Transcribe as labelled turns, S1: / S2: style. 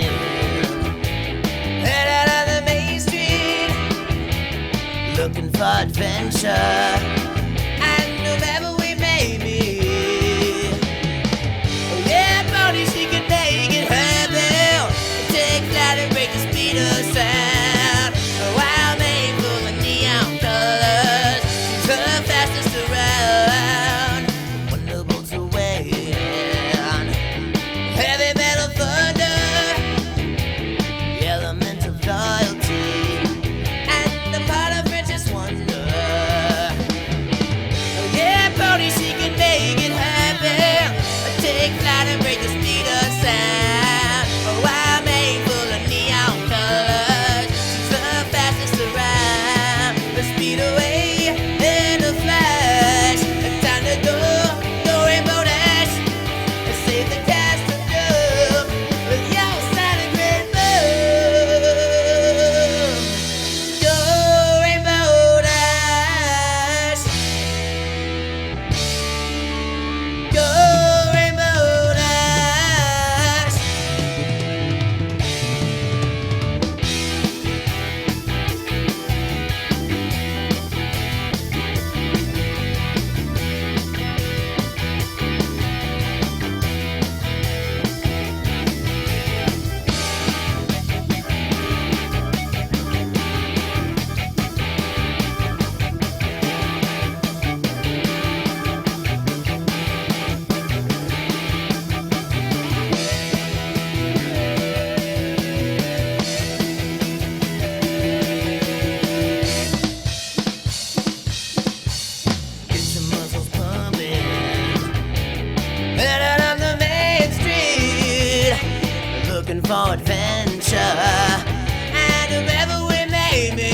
S1: Head out on the main street, looking for adventure. And whoever we may meet, oh yeah, Brody, she can make it happen. Take flight and break the speed of sound. A wild maid full of neon colors, she's the fastest around. Wonderful to wait, heavy metal thunder, the element of loyalty, and the part of French's wonder. Oh yeah, Brody, she can make it happen. Take flight and break the speed of sound. A wild maid full of neon colors, she's the fastest around. The speed away in a flash, time to go Rainbow Dash, and save the cast of doom with your Sonic Rainbow. Go Rainbow Dash, go Rainbow Dash. Get your muscles pumping, head out on the main street, looking for adventure. And whoever we may meet,